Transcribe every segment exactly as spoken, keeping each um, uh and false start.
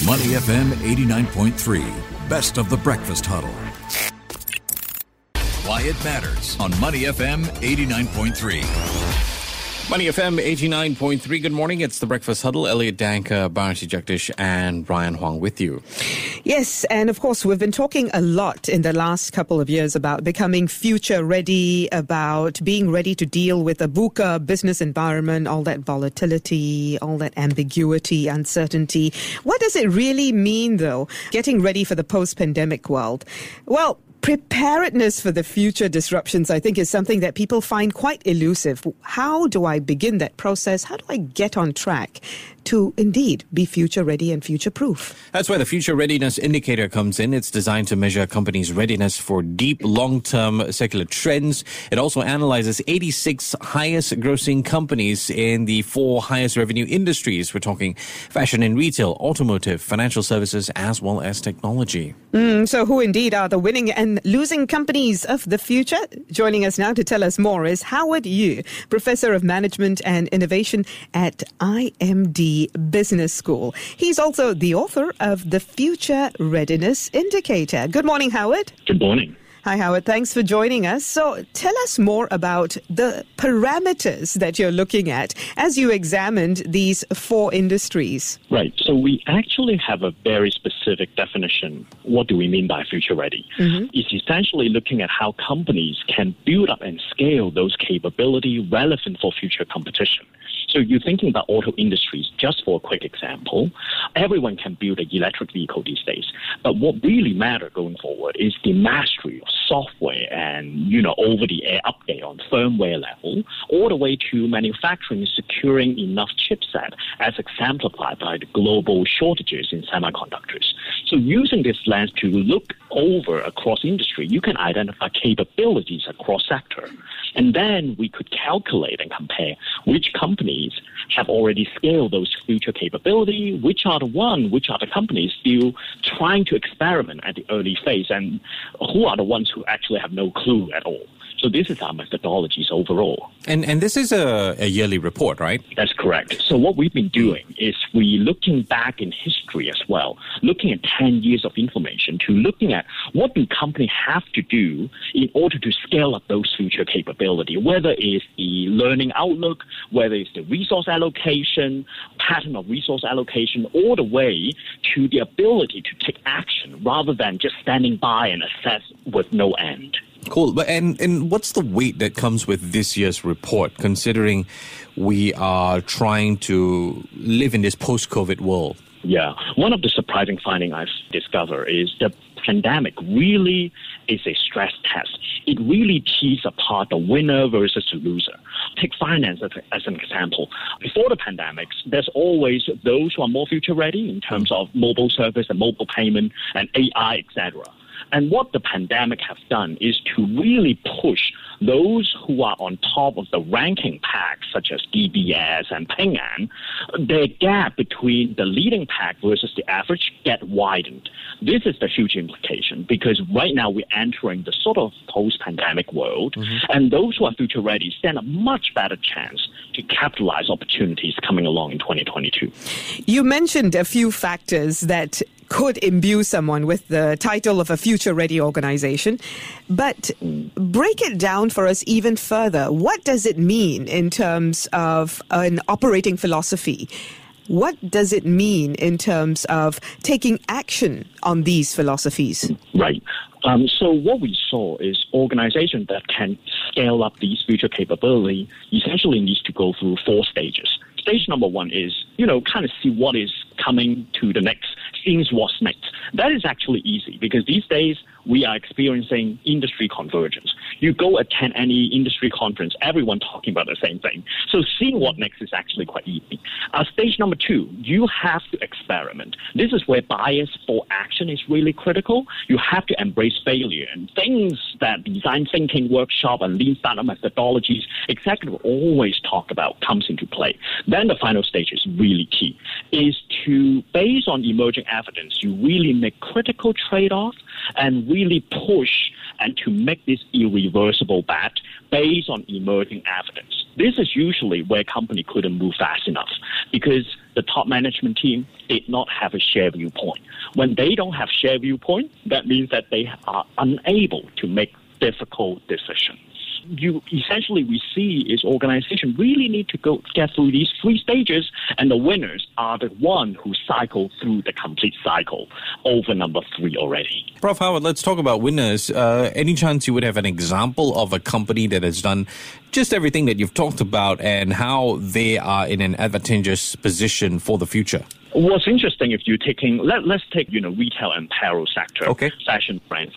Money F M eighty-nine point three, best of the breakfast huddle. Why it matters on Money F M eighty-nine point three. Money F M eighty-nine point three. Good morning. It's the Breakfast Huddle. Elliot Danker, Bharati Jagdish and Brian Huang with you. Yes, and of course, we've been talking a lot in the last couple of years about becoming future ready, about being ready to deal with a VUCA business environment, all that volatility, all that ambiguity, uncertainty. What does it really mean, though, getting ready for the post-pandemic world? Well, preparedness for the future disruptions, I think, is something that people find quite elusive. How do I begin that process? How do I get on track to indeed be future ready and future proof? That's where the Future Readiness Indicator comes in. It's designed to measure a company's readiness for deep, long-term secular trends. It also analyzes eighty-six highest grossing companies in the four highest revenue industries. We're talking fashion and retail, automotive, financial services, as well as technology. Mm, so who indeed are the winning and losing companies of the future? Joining us now to tell us more is Howard Yu, Professor of Management and Innovation at I M D Business School. He's also the author of the Future Readiness Indicator. Good morning, Howard. Good morning. Hi, Howard. Thanks for joining us. So tell us more about the parameters that you're looking at as you examined these four industries. Right. So we actually have a very specific definition. What do we mean by future ready? Mm-hmm. It's essentially looking at how companies can build up and scale those capabilities relevant for future competition. So you're thinking about auto industries, just for a quick example, everyone can build an electric vehicle these days. But what really matters going forward is the mastery of software and, you know, over-the-air update on firmware level, all the way to manufacturing securing enough chipset, as exemplified by the global shortages in semiconductors. So using this lens to look over across industry, you can identify capabilities across sector. And then we could calculate and compare which companies have already scaled those future capabilities, which are the one, which are the companies still trying to experiment at the early phase, and who are the ones who actually have no clue at all. So this is our methodologies overall. And and this is a, a yearly report, right? That's correct. So what we've been doing is we looking back in history as well, looking at ten years of information to looking at what do companies have to do in order to scale up those future capability, whether it's the learning outlook, whether it's the resource allocation, pattern of resource allocation, all the way to the ability to take action rather than just standing by and assess with no end. Cool. But and, and what's the weight that comes with this year's report, considering we are trying to live in this post-COVID world? Yeah. One of the surprising findings I've discovered is the pandemic really is a stress test. It really teases apart the winner versus the loser. Take finance as, a, as an example. Before the pandemic, there's always those who are more future ready in terms of mobile service and mobile payment and A I, et cetera. And what the pandemic has done is to really push those who are on top of the ranking pack, such as D B S and Ping An, the gap between the leading pack versus the average get widened. This is the huge implication because right now we're entering the sort of post-pandemic world, mm-hmm. and those who are future ready stand a much better chance to capitalize opportunities coming along in twenty twenty-two. You mentioned a few factors that could imbue someone with the title of a future-ready organization. But break it down for us even further. What does it mean in terms of an operating philosophy? What does it mean in terms of taking action on these philosophies? Right. Um, so what we saw is organizations that can scale up these future capability essentially needs to go through four stages. Stage number one is, you know, kind of see what is coming to the next, seeing what's next. That is actually easy because these days we are experiencing industry convergence. You go attend any industry conference, everyone talking about the same thing. So seeing what next is actually quite easy. Uh, stage number two, you have to experiment. This is where bias for action is really critical. You have to embrace failure and things that design thinking workshop and lean startup methodologies executives always talk about comes into play. Then the final stage is really key, is to, based on emerging evidence, you really make critical trade-offs and really push and to make this irreversible bet based on emerging evidence. This is usually where company couldn't move fast enough because the top management team did not have a shared viewpoint. When they don't have shared viewpoint, that means that they are unable to make difficult decisions. You essentially we see is organizations really need to go get through these three stages, and the winners are the one who cycle through the complete cycle over number three already. Professor Howard, let's talk about winners. Uh, any chance you would have an example of a company that has done just everything that you've talked about and how they are in an advantageous position for the future? What's interesting if you're taking, let, let's take, you know, retail and apparel sector, okay. fashion brands.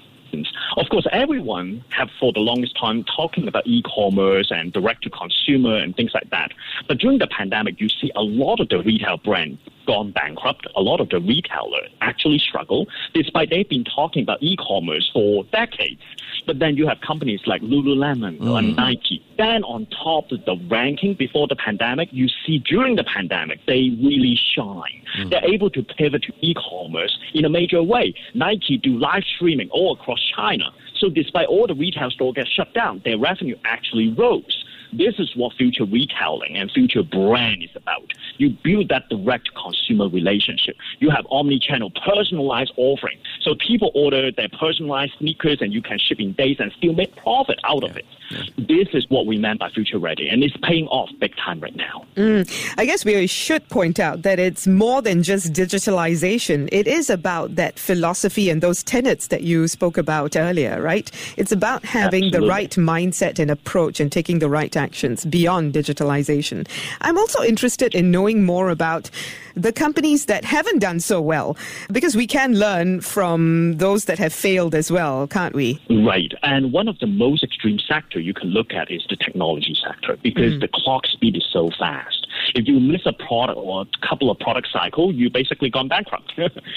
Of course, everyone have for the longest time talking about e-commerce and direct-to-consumer and things like that. But during the pandemic, you see a lot of the retail brands gone bankrupt. A lot of the retailers actually struggle, despite they've been talking about e-commerce for decades. But then you have companies like Lululemon mm. and Nike. Then on top of the ranking before the pandemic, you see during the pandemic, they really shine. Mm. They're able to pivot to e-commerce in a major way. Nike do live streaming all across China. So despite all the retail stores get shut down, their revenue actually rose. This is what future retailing and future brand is about. You build that direct consumer relationship. You have omni-channel personalized offering. So people order their personalized sneakers and you can ship in days and still make profit out yeah. of it. Yeah. This is what we meant by future ready, and it's paying off big time right now. Mm. I guess we should point out that it's more than just digitalization. It is about that philosophy and those tenets that you spoke about earlier, right? It's about having Absolutely. the right mindset and approach and taking the right actions beyond digitalization. I'm also interested in knowing more about the companies that haven't done so well, because we can learn from those that have failed as well, can't we? Right. And one of the most extreme sectors you can look at is the technology sector, because mm. the clock speed is so fast. If you miss a product or a couple of product cycles, you basically gone bankrupt.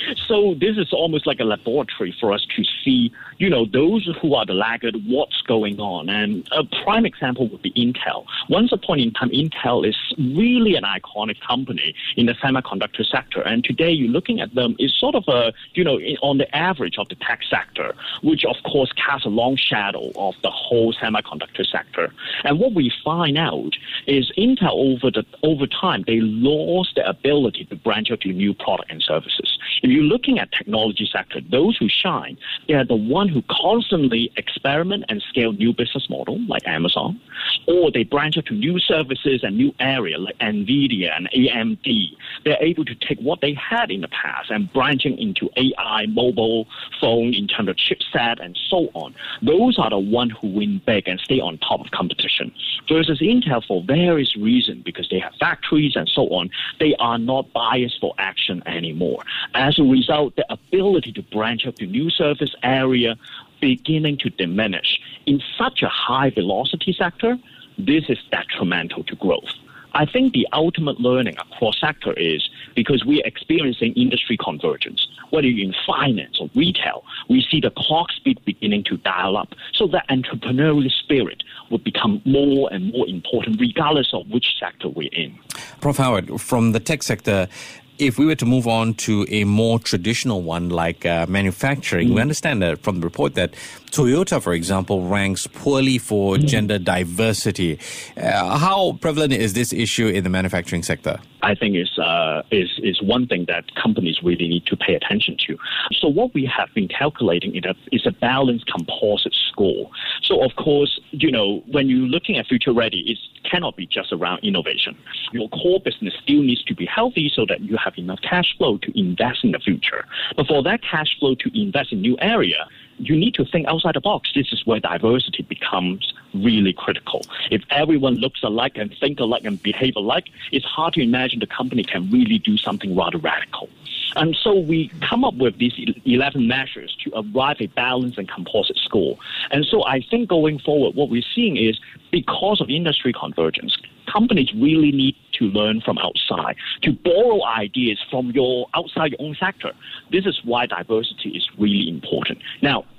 So this is almost like a laboratory for us to see, you know, those who are the laggard, what's going on. And a prime example would be Intel. Once upon a time, Intel is really an iconic company in the semiconductor sector. And today you're looking at them is sort of a, you know, on the average of the tech sector, which of course casts a long shadow of the whole semiconductor sector. And what we find out is Intel over the over time, they lost the ability to branch out to new product and services. If you're looking at technology sector, those who shine, they are the one who constantly experiment and scale new business model like Amazon, or they branch out to new services and new area like NVIDIA and A M D. They're able to take what they had in the past and branching into A I, mobile phone, in terms of chipset and so on. Those are the ones who win big and stay on top of competition. Versus Intel, for various reasons, because they have factories and so on, they are not biased for action anymore. As a result, the ability to branch out to new service area beginning to diminish. In such a high velocity sector, this is detrimental to growth. I think the ultimate learning across sector is because we're experiencing industry convergence. Whether you're in finance or retail, we see the clock speed beginning to dial up. So that entrepreneurial spirit will become more and more important regardless of which sector we're in. Professor Howard, from the tech sector, if we were to move on to a more traditional one like uh, manufacturing, mm. we understand that from the report that Toyota, for example, ranks poorly for mm. gender diversity. Uh, how prevalent is this issue in the manufacturing sector? I think is uh, is is one thing that companies really need to pay attention to. So what we have been calculating is a, is a balanced composite score. So of course, you know, when you're looking at future ready, it cannot be just around innovation. Your core business still needs to be healthy so that you have enough cash flow to invest in the future. But for that cash flow to invest in new area, you need to think outside the box. This is where diversity becomes really critical. If everyone looks alike and think alike and behave alike, it's hard to imagine the company can really do something rather radical. And so we come up with these eleven measures to arrive at a balanced and composite score. And so I think going forward, what we're seeing is because of industry convergence, companies really need to learn from outside, to borrow ideas from your outside your own sector. This is why diversity is really important. Now,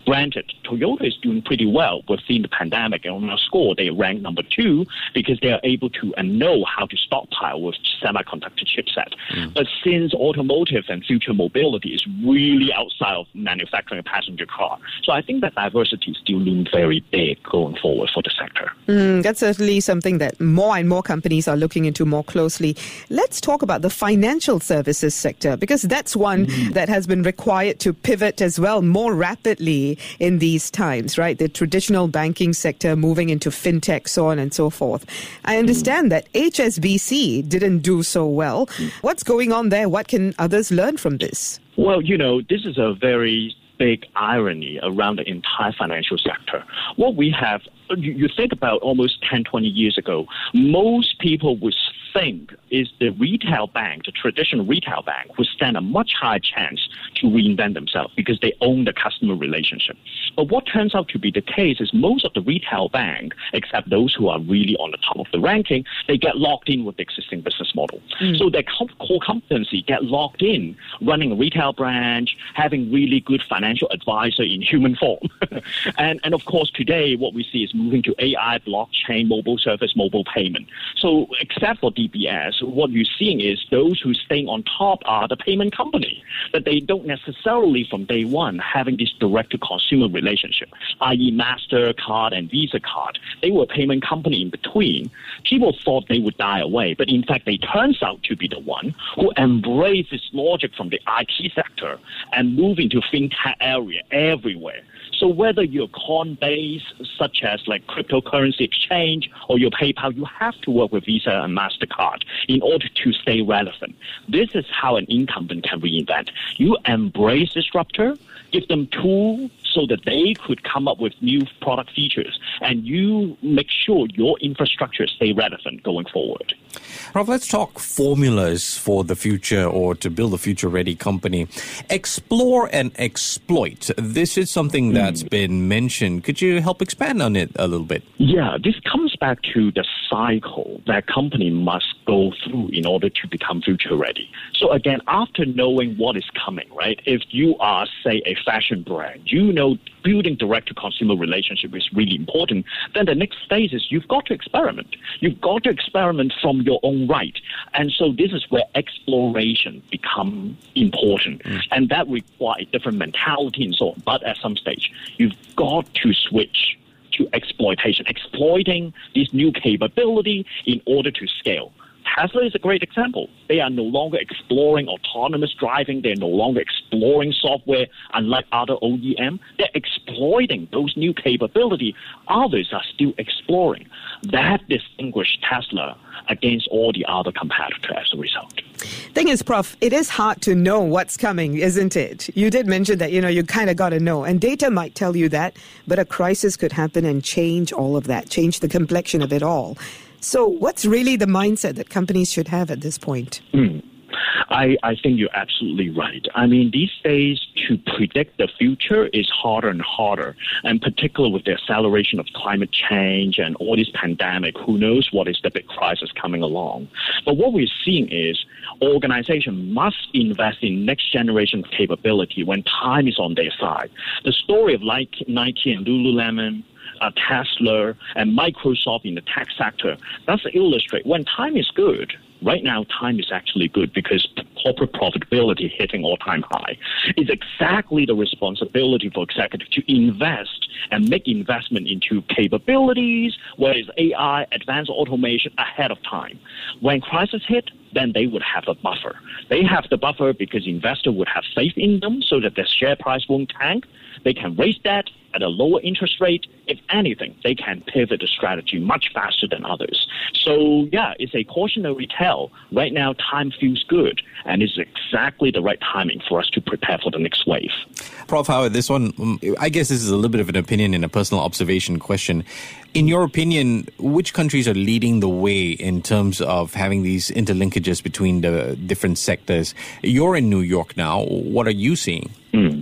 Granted, Toyota is doing pretty well within the pandemic, and on our score, they rank number two because they are able to and know how to stockpile with semiconductor chipset. Mm. But since automotive and future mobility is really outside of manufacturing a passenger car, so I think that diversity still looms very big going forward for the sector. Mm, that's certainly something that more and more companies are looking into more closely. Let's talk about the financial services sector, because that's one mm. that has been required to pivot as well more rapidly in these times, right? The traditional banking sector moving into fintech, so on and so forth. I understand mm. that H S B C didn't do so well. Mm. What's going on there? What can others learn from this? Well, you know, this is a very big irony around the entire financial sector. What we have, you, you think about almost ten, twenty years ago, most people would think is the retail bank, the traditional retail bank, would stand a much higher chance to reinvent themselves because they own the customer relationship. But what turns out to be the case is most of the retail bank, except those who are really on the top of the ranking, they get locked in with the existing business model. Mm. So their core competency get locked in running a retail branch, having really good financial advisor in human form. and, and of course, today what we see is moving to A I, blockchain, mobile service, mobile payment. So except for D B S, what you're seeing is those who staying on top are the payment company, but they don't necessarily from day one having this direct-to-consumer relationship, that is. MasterCard and Visa card. They were a payment company in between. People thought they would die away, but in fact, they turns out to be the one who embrace this logic from the I T sector and move into fintech area everywhere. So whether you're Coinbase, such as like cryptocurrency exchange, or your PayPal, you have to work with Visa and MasterCard in order to stay relevant. This is how an incumbent can reinvent. You embrace disruptor, give them tools so that they could come up with new product features, and you make sure your infrastructure stay relevant going forward. Prof, let's talk formulas for the future or to build a future-ready company. Explore and exploit. This is something that's mm. been mentioned. Could you help expand on it a little bit? Yeah, this comes back to the cycle that company must go through in order to become future-ready. So again, after knowing what is coming, right, if you are, say, a fashion brand, you know building direct-to-consumer relationship is really important, then the next phase is you've got to experiment. You've got to experiment from your own right. And so this is where exploration becomes important. Mm. And that requires a different mentality and so on. But at some stage, you've got to switch to exploitation, exploiting this new capability in order to scale. Tesla is a great example. They are no longer exploring autonomous driving. They're no longer exploring software, unlike other O E M. They're exploiting those new capabilities. Others are still exploring. That distinguishes Tesla against all the other competitors as a result. Thing is, Prof, it is hard to know what's coming, isn't it? You did mention that, you know, you kind of got to know. And data might tell you that, but a crisis could happen and change all of that, change the complexion of it all. So what's really the mindset that companies should have at this point? Mm. I, I think you're absolutely right. I mean, these days, to predict the future is harder and harder, and particularly with the acceleration of climate change and all this pandemic, who knows what is the big crisis coming along. But what we're seeing is organizations must invest in next generation capability when time is on their side. The story of like Nike and Lululemon, Uh, Tesla and Microsoft in the tech sector, that's illustrate when time is good. Right now, time is actually good because corporate profitability hitting all-time high. It's exactly the responsibility for executives to invest and make investment into capabilities, whether it's A I, advanced automation, ahead of time. When crisis hit, then they would have a buffer. They have the buffer because investors would have faith in them so that their share price won't tank. They can raise debt at a lower interest rate. If anything, they can pivot the strategy much faster than others. So, yeah, it's a cautionary tale. Right now, time feels good, and it's exactly the right timing for us to prepare for the next wave. Professor Howard, this one, I guess this is a little bit of an opinion and a personal observation question. In your opinion, which countries are leading the way in terms of having these interlinkages between the different sectors? You're in New York now. What are you seeing? Mm.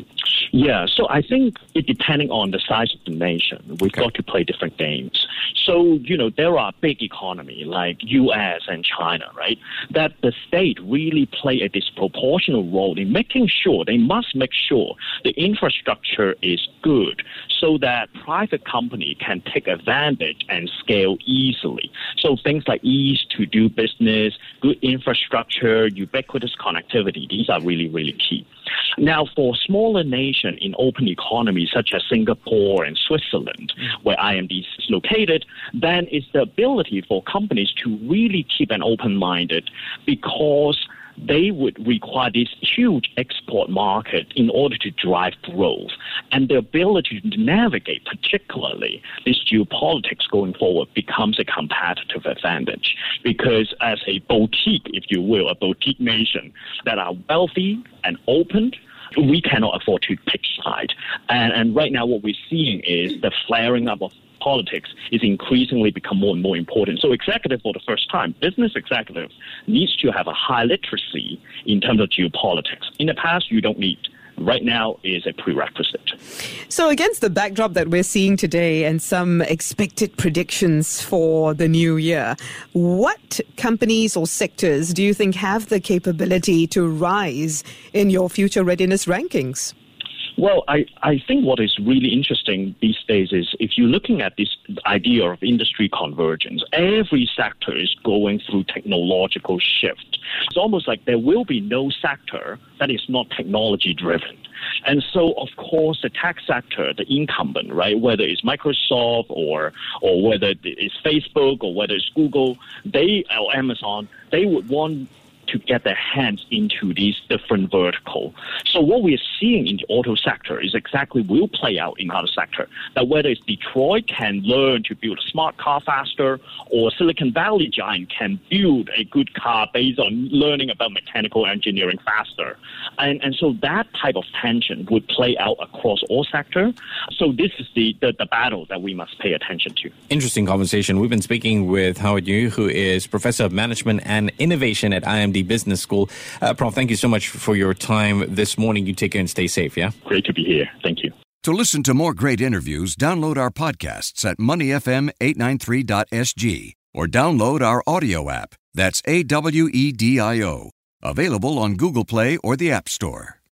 Yeah, so I think it depending on the size of the nation, we've Okay. got to play different games. So, you know, there are big economy like U S and China, right? That the state really play a disproportionate role in making sure, they must make sure the infrastructure is good so that private company can take advantage and scale easily. So things like ease to do business, good infrastructure, ubiquitous connectivity, these are really, really key. Now, for smaller nations in open economies such as Singapore and Switzerland, where I M D is located, then it's the ability for companies to really keep an open-minded because they would require this huge export market in order to drive growth. And the ability to navigate, particularly this geopolitics going forward, becomes a competitive advantage. Because as a boutique, if you will, a boutique nation that are wealthy and open, we cannot afford to pick side. And, and right now what we're seeing is the flaring up of politics is increasingly become more and more important. So executive for the first time, business executives needs to have a high literacy in terms of geopolitics. In the past, you don't need. Right now is a prerequisite. So against the backdrop that we're seeing today and some expected predictions for the new year, what companies or sectors do you think have the capability to rise in your future readiness rankings? Well, I, I think what is really interesting these days is if you're looking at this idea of industry convergence, every sector is going through technological shift. It's almost like there will be no sector that is not technology driven. And so, of course, the tech sector, the incumbent, right, whether it's Microsoft or or whether it's Facebook or whether it's Google, they or Amazon, they would want to get their hands into these different verticals. So what we're seeing in the auto sector is exactly will play out in other sector. That whether it's Detroit can learn to build a smart car faster, or Silicon Valley giant can build a good car based on learning about mechanical engineering faster. And and so that type of tension would play out across all sectors. So this is the, the, the battle that we must pay attention to. Interesting conversation. We've been speaking with Howard Yu, who is Professor of Management and Innovation at I M D Business School. Uh, Prof, thank you so much for your time this morning. You take care and stay safe, yeah? Great to be here. Thank you. To listen to more great interviews, download our podcasts at money f m eight nine three dot s g or download our audio app. That's A W E D I O. Available on Google Play or the App Store.